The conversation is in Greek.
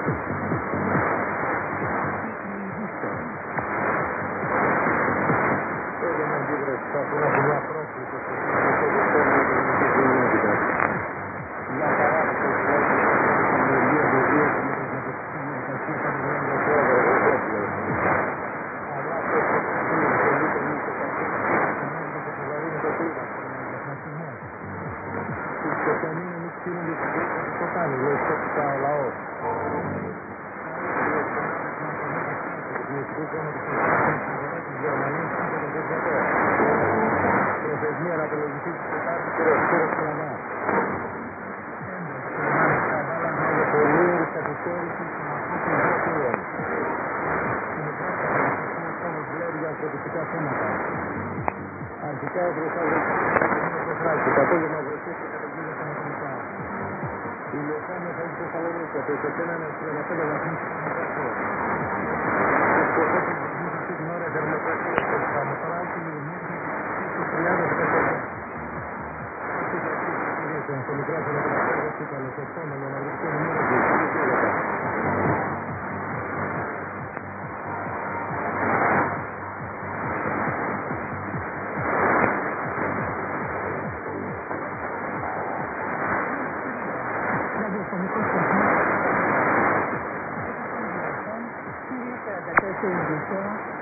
Αρχικά έβρεσα το φράκι, το απόγευμα βρεθήκε καταγγείλω στα μαθηματικά. Η Λιωσάνια θα έχει Θεσσαλονίκη, από 21 στους 35 βαθμούς της θερμοκρασίας. Στους ποσότητες βαθμούς αυτή την ώρα η θερμοκρασία στο Παμοτράκι μέχρι στους 30-14. Στο μικρόφωνο του Παπέργος Τίκαλος, επόμενο αναγκαστικό νούμερο του Κυριακά. Κύριε 34 ειδικά,